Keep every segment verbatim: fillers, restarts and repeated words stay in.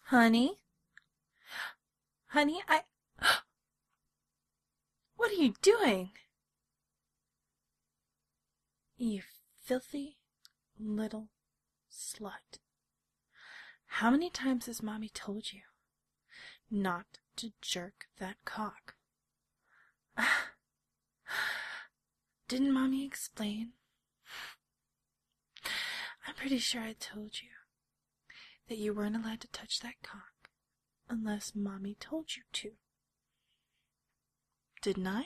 Honey? Honey, I... What are you doing? You filthy little slut. How many times has Mommy told you not to jerk that cock? Didn't Mommy explain? I'm pretty sure I told you that you weren't allowed to touch that cock unless Mommy told you to. Didn't I?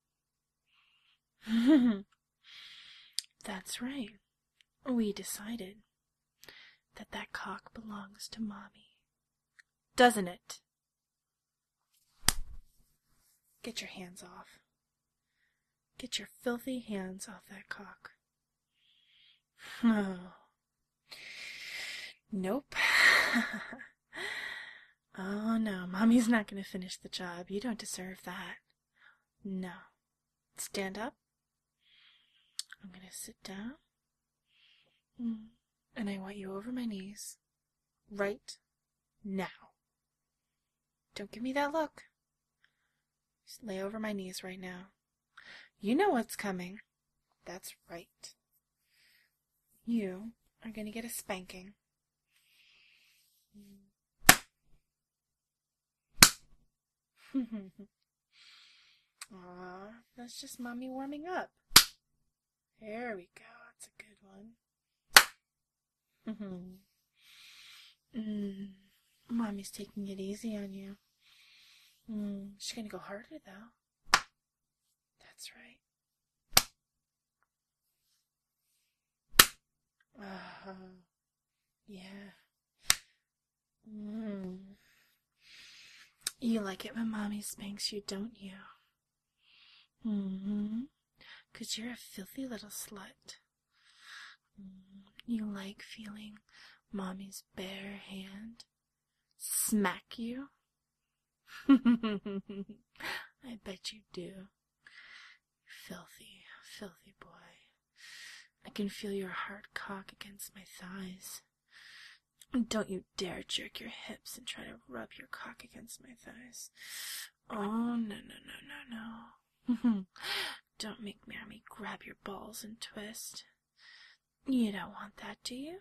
That's right. We decided that that cock belongs to Mommy. Doesn't it? Get your hands off. Get your filthy hands off that cock. Oh. Nope. Oh no, Mommy's not going to finish the job. You don't deserve that. No. Stand up. I'm going to sit down. And I want you over my knees. Right now. Don't give me that look. Just lay over my knees right now. You know what's coming. That's right. You are going to get a spanking. Aw, that's just Mommy warming up. There we go. That's a good one. mm. Mommy's taking it easy on you. Mm. She's going to go harder, though. That's right. Uh-huh. Yeah. Mm. You like it when Mommy spanks you, don't you? Mm-hmm. 'Cause you're a filthy little slut. Mm. You like feeling Mommy's bare hand smack you? I bet you do. Filthy, filthy boy. I can feel your hard cock against my thighs. Don't you dare jerk your hips and try to rub your cock against my thighs. Oh, no, no, no, no, no. Don't make Mommy grab your balls and twist. You don't want that, do you?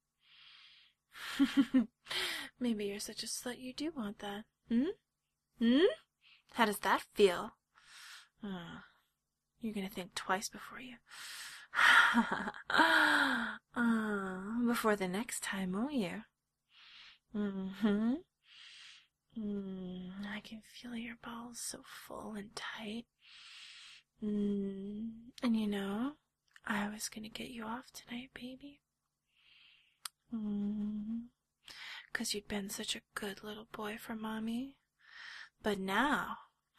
Maybe you're such a slut you do want that. Hmm? Hmm? How does that feel? Uh, you're gonna think twice before you... uh, before the next time, won't you? Mm-hmm. Mm, I can feel your balls so full and tight. Mm, and you know, I was gonna get you off tonight, baby. Mm, 'cause you'd been such a good little boy for Mommy. But now,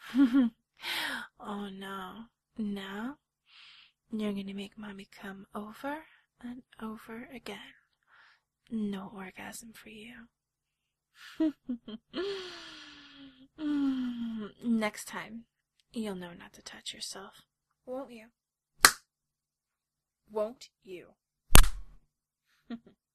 oh no, now you're gonna make Mommy come over and over again. No orgasm for you. Next time, you'll know not to touch yourself. Won't you? Won't you?